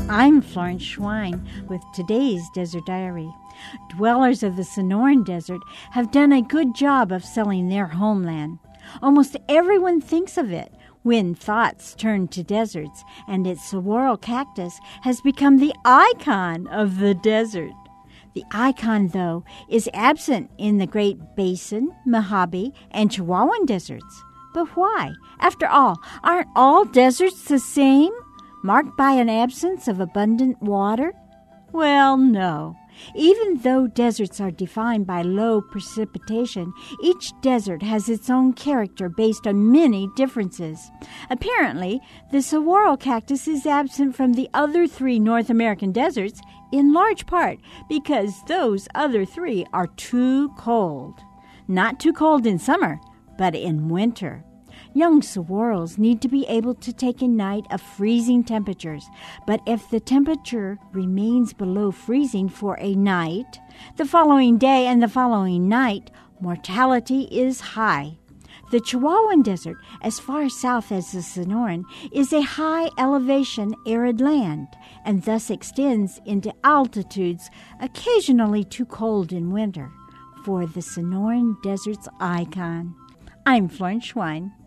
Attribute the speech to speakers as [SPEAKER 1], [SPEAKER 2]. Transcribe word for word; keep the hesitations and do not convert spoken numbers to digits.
[SPEAKER 1] I'm Florence Schwein with today's Desert Diary. Dwellers of the Sonoran Desert have done a good job of selling their homeland. Almost everyone thinks of it when thoughts turn to deserts, and its saguaro cactus has become the icon of the desert. The icon, though, is absent in the Great Basin, Mojave, and Chihuahuan deserts. But why? After all, aren't all deserts the same, marked by an absence of abundant water? Well, no. Even though deserts are defined by low precipitation, each desert has its own character based on many differences. Apparently, the saguaro cactus is absent from the other three North American deserts, in large part because those other three are too cold. Not too cold in summer, but in winter. Young saguaros need to be able to take a night of freezing temperatures, but if the temperature remains below freezing for a night, the following day and the following night, mortality is high. The Chihuahuan Desert, as far south as the Sonoran, is a high-elevation arid land and thus extends into altitudes occasionally too cold in winter for the Sonoran Desert's icon. I'm Florence Schwein.